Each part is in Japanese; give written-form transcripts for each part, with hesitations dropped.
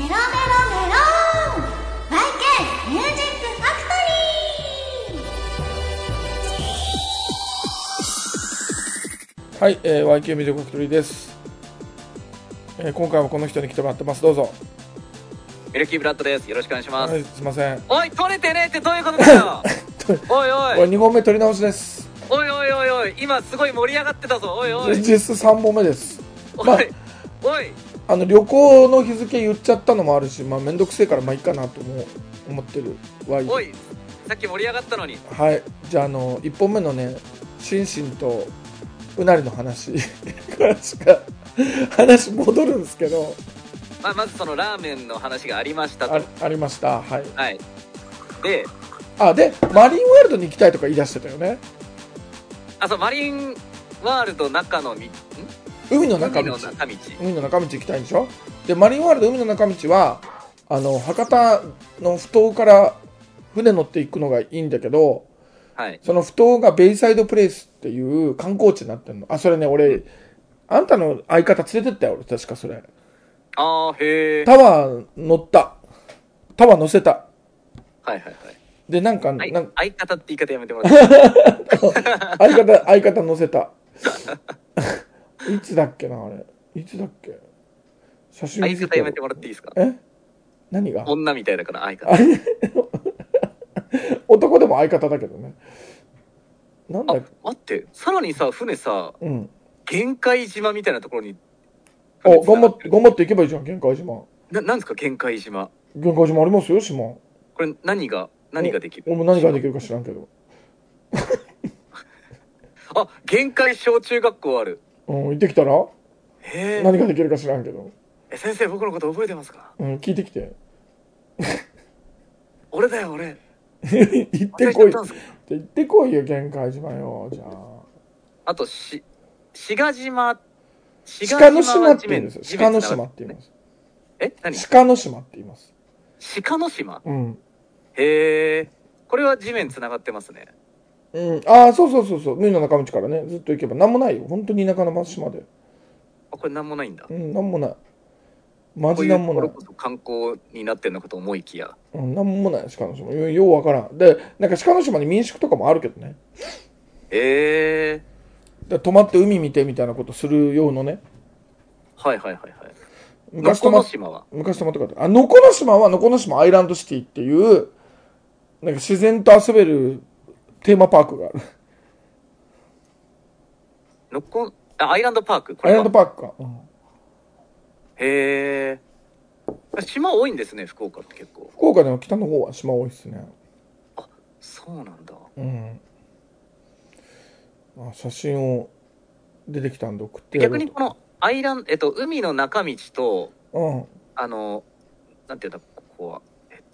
メロン !YK ミュージックファクトリー。 はい、YK ミュージックファクトリーです。今回もこの人に来てもらってます。どうぞ。 ミルキーブラッドです。よろしくお願いします。 はい、すいません。 おい、取れてねえってどういうことだよ。おいおこれい。 2本目取り直しです。 おいおいおいおい。今すごい盛り上がってたぞ。おいおい。 実質3本目です。 おい、 まあ、 おい。 旅行の日付言っちゃったのもあるし、まあ、めんどくせえからまあいいかなと思ってるわい。 おい、さっき盛り上がったのに。 はい、じゃあ1本目のね、シンシンとうなりの話話戻るんですけど、 まずそのラーメンの話がありましたと。 ありました。はい。 はい。で、 マリンワールドに行きたいとか言い出してたよね。 そう、マリンワールド中の海の中道行きたいんでしょ。でマリンワールド海の中道は博多の埠頭から船乗っていくのがいいんだけど、 はい、 その埠頭がベイサイドプレイスっていう観光地になってるの。それね、俺あんたの相方連れてったよ。俺確かそれ。 へえ。 タワー乗せた。 はいはいはい。 で相方って言い方やめてもらって相方乗せた。いつだっけな、あれ。いつだっけ。写真見せて。 相方やめてもらっていいですか。 何が。 女みたいだから相方。 男でも相方だけどね。なんだっけ。 待って、さらにさ、船さ、 うん。 玄海島みたいなところに。 頑張って行けばいいじゃん、玄海島。 なんですか、玄海島。 玄海島ありますよ、島。 これ何ができる。 俺も何ができるか知らんけど。 玄海小中学校ある。 行ってきたら。何ができるか知らんけど。 先生、僕のこと覚えてますか。 聞いてきて。 俺だよ、俺。 行ってこいよ、玄海島よ。じゃあと志賀島。 鹿の島って言うんですよ。鹿の島って言います。 何。 鹿の島って言います。 鹿の島。 うん。 へえ。これは地面つながってますね。 うん。そう。海の中道からね、ずっと行けば何もないよ。本当に田舎の島で。 これ何もないんだ。 何もない。マジ何もない。 これこそ観光になってんのかと思いきや。 何もない、鹿の島。ようわからん。で、なんか鹿の島に民宿とかもあるけどね。泊まって海見てみたいなことするようのね。 はい。 昔泊まったこと。能古島は能古島アイランドシティっていう、なんか自然と遊べるテーマパークがある。 アイランドパーク。 アイランドパークか。 へえ。島多いんですね、福岡って結構。 福岡でも北の方は島多いですね。 そうなんだ。 うん。写真を出てきたんで送ってやる。 逆にこの海の中道と、なんていうんだ、ここは、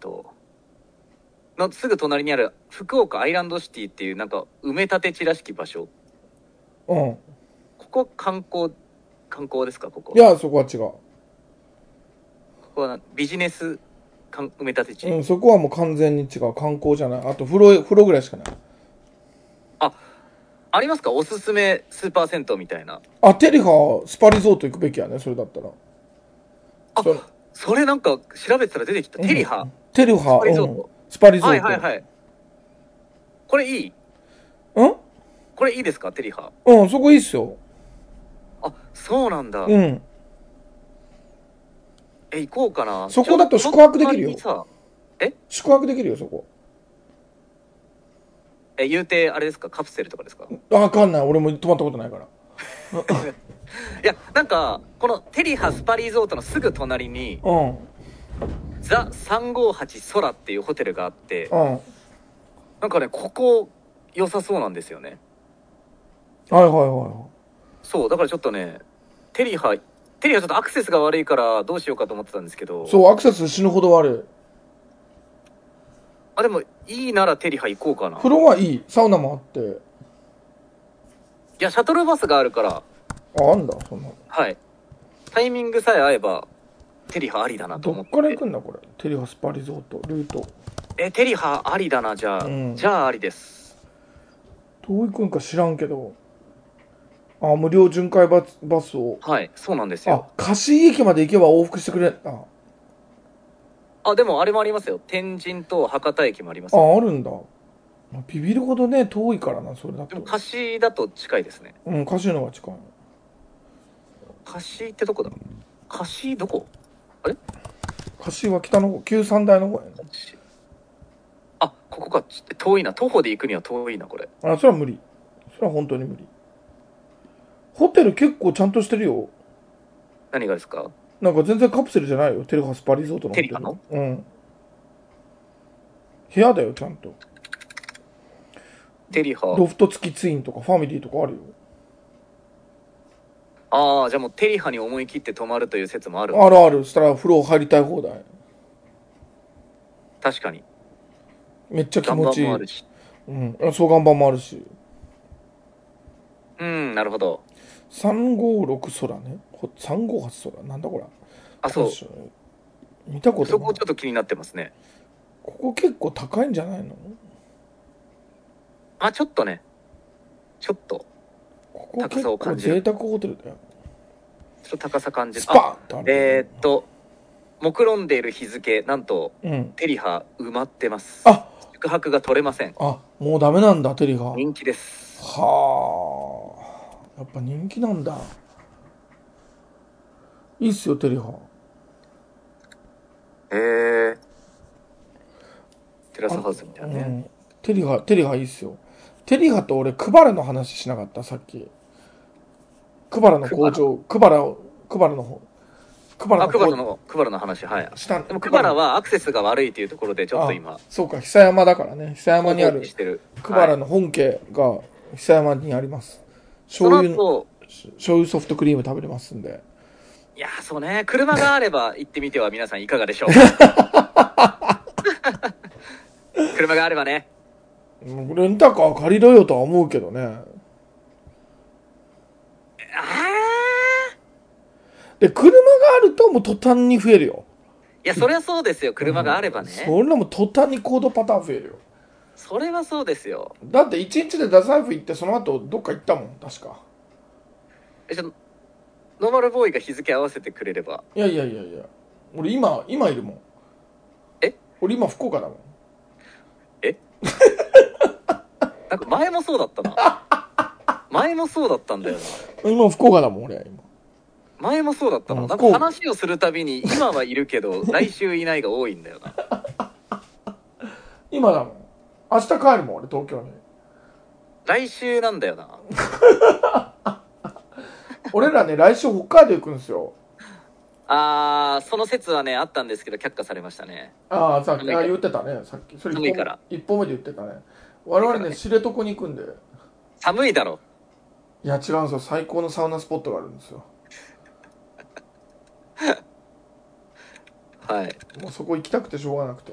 のすぐ隣にある福岡アイランドシティっていうなんか埋め立て地らしき場所。ここ観光ですか、ここ。 いや、そこは違う。 ここはビジネス埋め立て地。 そこはもう完全に違う。観光じゃない。あと風呂ぐらいしかない。 ありますか、おすすめスーパー銭湯みたいな。 テリハスパリゾート行くべきやね、それだったら。 それなんか調べてたら出てきた。テリハスパリゾート。 はい。これいい？これいいですか、テリハ。 そこいいっすよ。 そうなんだ。行こうかな。 そこだと宿泊できるよ。宿泊できるよ、そこ。 言うてあれですか、カプセルとかですか。 わかんない、俺も泊まったことないから。 いや、なんかこのテリハスパリゾートのすぐ隣に、ザ358空っていうホテルがあって、なんかね、ここ良さそうなんですよね。 はい。 そうだからちょっとね、テリハちょっとアクセスが悪いからどうしようかと思ってたんですけど。 そう、アクセス死ぬほど悪い。 でもいいならテリハ行こうかな。 風呂はいい、サウナもあって。いや、シャトルバスがあるから。 あんだ、そんな。 はい。タイミングさえ合えばテリハありだなと思って。 どっから行くんだこれ。テリハスパリゾートルート。 テリハありだな。じゃあ、じゃあありです。 どう行くんか知らんけど。無料巡回バスを。 はい、そうなんですよ。 貸井駅まで行けば往復してくれ。 あ、でもあれもありますよ。天神と博多駅もありますよ。 あ、あるんだ。ビビるほどね、遠いからな、それだと。 でも貸しだと近いですね。 うん、貸しのが近い。 貸しってどこだ？貸しどこ？あれ？ 貸しは北の方、旧三大の方やね。 あ、ここか。遠いな。徒歩で行くには遠いな、これ。 あ、それは無理。それは本当に無理。ホテル結構ちゃんとしてるよ。 何がですか？ なんか全然カプセルじゃないよ。テレハスパリゾートのホテル。 テリハの？ うん。部屋だよ、ちゃんと。 テリハ。 ロフト付きツインとかファミリーとかあるよ。 ああ、じゃあもうテリハに思い切って泊まるという説もある。 あるある。そしたら風呂入りたい放題。 確かに。 めっちゃ気持ちいい。 岩盤もあるし。 うん。双岩盤もあるし。 うん、なるほど。 356空ね。358空。なんだこれ。 あ、そう。 見たことない。 そこちょっと気になってますね。 ここ結構高いんじゃないの？ あ、ちょっとね。ちょっと。 ここ結構贅沢ホテルだよ。 ちょっと高さ感じる。 スパッと目論んでいる日付、なんと、 うん、 テリハ埋まってます。 あ、 宿泊が取れません。 あ、もうダメなんだ、テリハ。 人気です。 はあ、やっぱ人気なんだ。いいっすよ、テリハ。 テラスハウスみたいなね。うん、 テリハいいっすよ。テリハと俺、クバラの話しなかった、さっき。クバラの工場、クバラの方。 クバラの話、はい。でもクバラはアクセスが悪いというところでちょっと今。 そうか、久山だからね。久山にある。クバラの本家が久山にあります。醤油ソフトクリーム食べれますんで。 いや、そうね。車があれば行ってみては皆さんいかがでしょうか。車があればね。 レンタカー借りろよとは思うけどね。で、車があるともう途端に増えるよ。 いや、そりゃそうですよ。車があればね。 それはもう途端に行動パターン増えるよ。 それはそうですよ。 だって1日で太宰府行ってその後どっか行ったもん、確か。 ノーマルボーイが日付合わせてくれれば。 いや。俺今いるもん。俺今福岡だもん。 なんか前もそうだったな。前もそうだったんだよな。今福岡だもん、俺今。 前もそうだったの。なんか話をするたびに今はいるけど来週いないが多いんだよな。 今だもん。明日帰るもん、俺東京に。 来週なんだよな。 俺らね、来週北海道行くんですよ。 その説はねあったんですけど却下されましたね。 さっき言ってたね、さっき。それ寒いから。 一歩目で言ってたね。我々ね、知床に行くんで。 寒いだろ。 いや違うんですよ、最高のサウナスポットがあるんですよ。 はい。 もうそこ行きたくてしょうがなくて。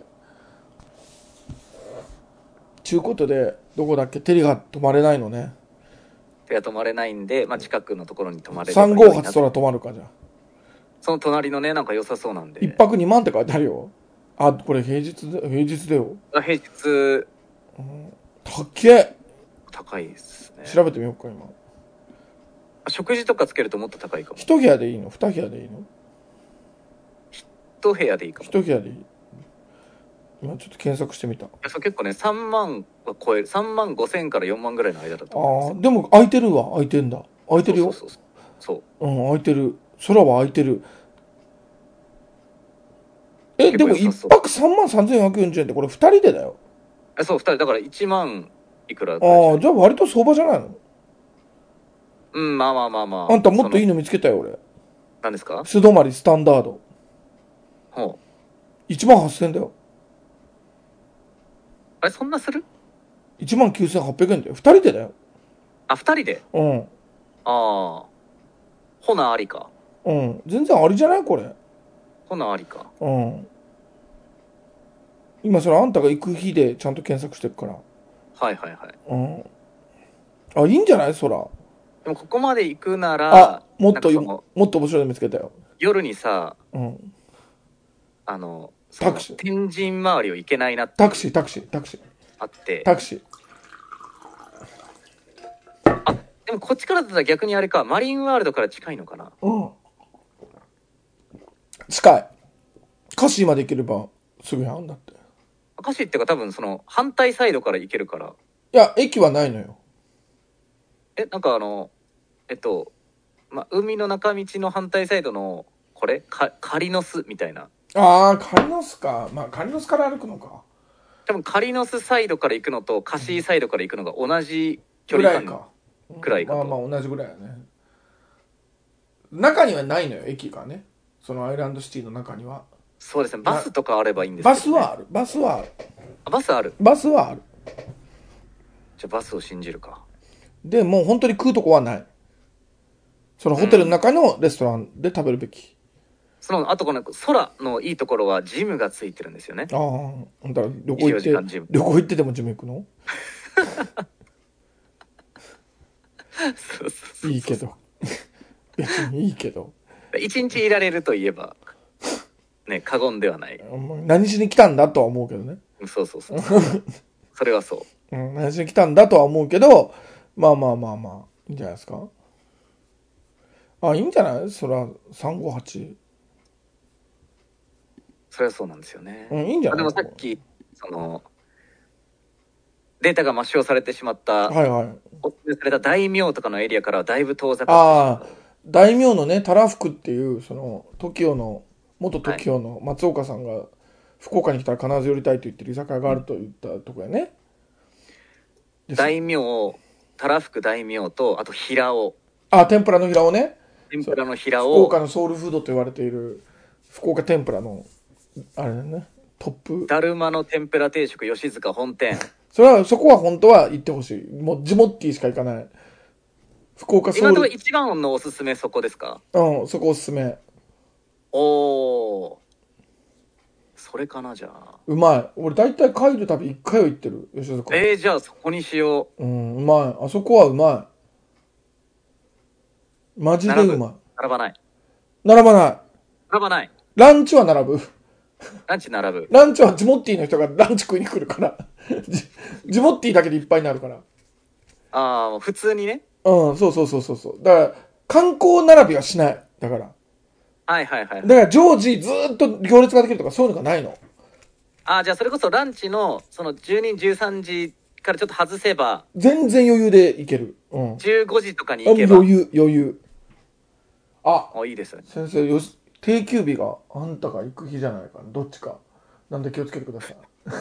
ちゅうことで、どこだっけ、テリが泊まれないのね。 手が泊まれないんで、まあ、近くのところに泊まれる。 358空泊まるか、じゃあ。その隣のね、なんか良さそうなんで。 1泊2万って書いてあるよ。あ、これ平日だよ。 平日。 高っ。 高いですね。 調べてみようか、今。 食事とかつけるともっと高いかも。 1部屋でいいの？ 2 部屋でいいの ？1部屋でいいかも。 1部屋でいい。今ちょっと検索してみた。 そう結構ね、3万は超える。3万5千から4万ぐらいの間だと思います。でも空いてるわ。空いてんだ。空いてるよ。 そう。 空いてる。空は空いてる。でも1泊3万3440円ってこれ2人でだよ。 そう、2人だから1万いくら。 じゃあ割と相場じゃないの？ まあ。 あんたもっといいの見つけたよ、俺。 何ですか？ 素泊まりスタンダード。1万8000円だよ。 あれ、そんなする？ 1万9800円だよ。2人でだよ。 2人で？ほなありか。 全然ありじゃないこれ。 ほなありか。 今それあんたが行く日でちゃんと検索してるから。 はい。 いいんじゃない？そら。 でもここまで行くなら、 もっと面白いの見つけたよ。 夜にさ、 タクシー。 天神周りを行けないなって。 タクシー。 あって。 タクシー。 でもこっちからだったら逆にあれか、マリンワールドから近いのかな？ 近い。カシーまで行ければすぐやんだって。 明石っていうか多分その反対サイドから行けるから。 いや、駅はないのよ。 なんか海の中道の反対サイドの、これ仮の巣みたいな。 ああ、仮の巣か。まあ、仮の巣から歩くのか。 多分仮の巣サイドから行くのとカシーサイドから行くのが同じ距離感くらいかと。 まあ同じぐらいやね。中にはないのよ、駅がね。そのアイランドシティの中には。 そうですね、バスとかあればいいんですけど、ね、 バスはある。バスはある。 バスある。 バスはある。 じゃあバスを信じるか。 で、もう本当に食うとこはない。そのホテルの中のレストランで食べるべき。 あとこの空のいいところはジムがついてるんですよね。 ああ、だから旅行行ってでもジム行くのそういいけど。別にいいけど。 一日いられるといえば、ね、過言ではない。 何しに来たんだとは思うけどね。 そう。それはそう。 何しに来たんだとは思うけど、まあ、いいんじゃないですか。いいんじゃないそれは358。 それはそうなんですよね。 いいんじゃない。 でもさっき、データが抹消されてしまった、おすすめされた大名とかのエリアからはだいぶ遠ざかってしまう。 大名のね、たらふくっていう、元 TOKIO の松岡さんが、福岡に来たら必ず寄りたいと言ってる居酒屋があると言ったとこやね。 大名、たらふく大名と、あと平尾。 天ぷらの平尾ね。 天ぷらの平尾。 福岡のソウルフードと言われている、福岡天ぷらの、あれだね、トップ。 だるまの天ぷら定食吉塚本店。 そこは本当は行ってほしい。もうジモッティしか行かない。福岡ソウル。 今のところ一番のおすすめそこですか？ そこおすすめ。 それかな、じゃあ。 うまい。俺大体帰るたび1回は行ってる、吉塚。 じゃあそこにしよう。うまい。あそこはうまい。マジでうまい。 並ばない。 並ばない。 並ばない。 ランチは並ぶ。 ランチ並ぶ。 ランチはジモッティの人がランチ食いに来るから。ジモッティだけでいっぱいになるから。 普通にね。 そう。だから、観光並びはしない。だから。 はい。 だから常時ずーっと行列ができるとかそういうのがないの。 じゃあそれこそランチの、12、13時からちょっと外せば。 全然余裕で行ける。 15時とかに行けば。 余裕。 いいですね。 先生、定休日があんたが行く日じゃないかな。どっちか。なんで気をつけてください。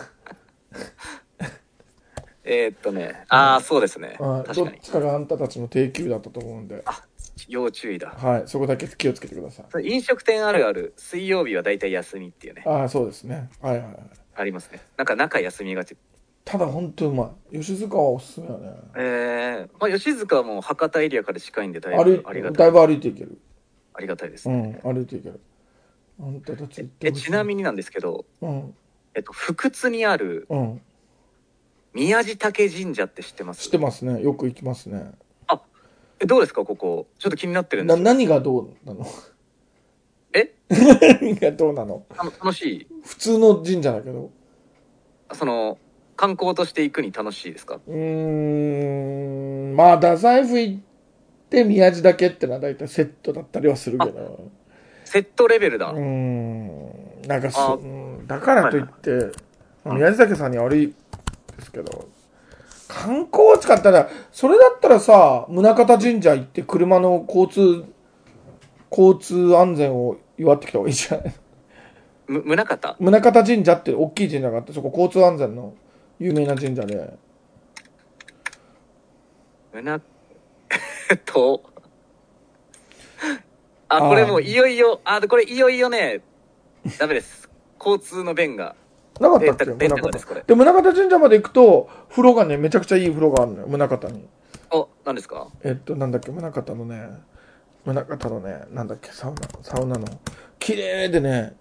そうですね。確かに。 どっちかがあんたたちの定休だったと思うんで。 要注意だ。 はい、そこだけ気をつけてください。飲食店あるある、水曜日はだいたい休みっていうね。 そうですね。はい。 ありますね。なんか中休みがち。 ただ本当うまい。吉塚はおすすめだね。 吉塚はもう博多エリアから近いんでだいぶありがたい。 だいぶ歩いていける。 ありがたいですね。 歩いていける。あんたたち行ってほしい。 ちなみになんですけど、福津にある、宮地嶽神社って知ってます？ 知ってますね。よく行きますね。 どうですかここ？ちょっと気になってるんですよ。 何がどうなの？何がどうなの？ 楽しい？ 普通の神社だけど。 観光として行くに楽しいですか？ まあ太宰府行って宮地だけってのは大体セットだったりはするけど。 セットレベルだ。 なんかだからといって、宮地岳さんに悪いですけど、観光地かったら、それだったらさ、宗像神社行って車の交通安全を祝ってきた方がいいじゃない？ 宗像神社って大きい神社があって、そこ交通安全の有名な神社で。 これもういよいよ、これいよいよね、ダメです。交通の便が。 なかったっけ？宗像神社まで行くと、風呂がね、めちゃくちゃいい風呂があるのよ、宗像に。 何ですか？ なんだっけ、宗像のね、なんだっけ、サウナの。綺麗でね、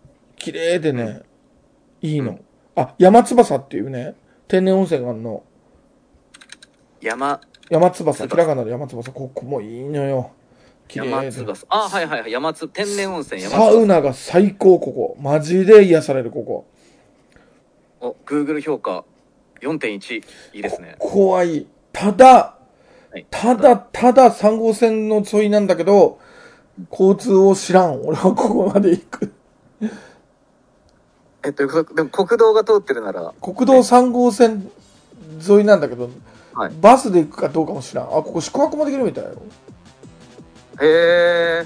いいの。山翼っていうね、天然温泉があるの。山翼、ひらがなの山翼、ここもいいのよ。 山翼。はい。天然温泉サウナが最高、ここ。マジで癒される、ここ。 Google 評価 4.1。いいですね。 ここはいい。ただ3号線の沿いなんだけど、交通を知らん。俺はここまで行く。 でも国道が通ってるなら。 国道3号線沿いなんだけど、 はい、 バスで行くかどうかも知らん。あ、ここ宿泊もできるみたいよ。 へ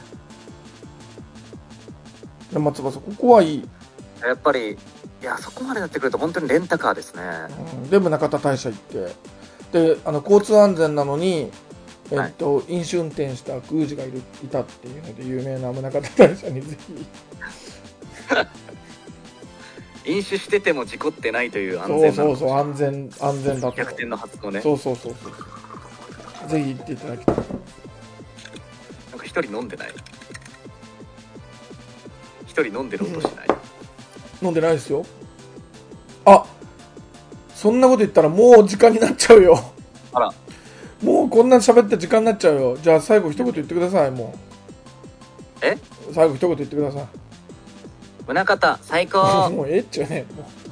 え。松葉さん、ここはいい。 やっぱり、いや、そこまでなってくると本当にレンタカーですね。 で、宗像大社行って。で、交通安全なのに、飲酒運転した宮司がいたっていうので有名な宗像大社にぜひ。 飲酒してても事故ってないという安全なそう、安全だと。 逆転の発想ね。 そう。ぜひ行っていただきたい。なんか一人飲んでない？一人飲んでる音しない？ 飲んでないですよ。あ、そんなこと言ったらもう時間になっちゃうよ。 あら。 もうこんな喋って時間になっちゃうよ。じゃあ最後一言言ってください。もう。最後一言言ってください。 宗像最高。 もうええっちゃね。もう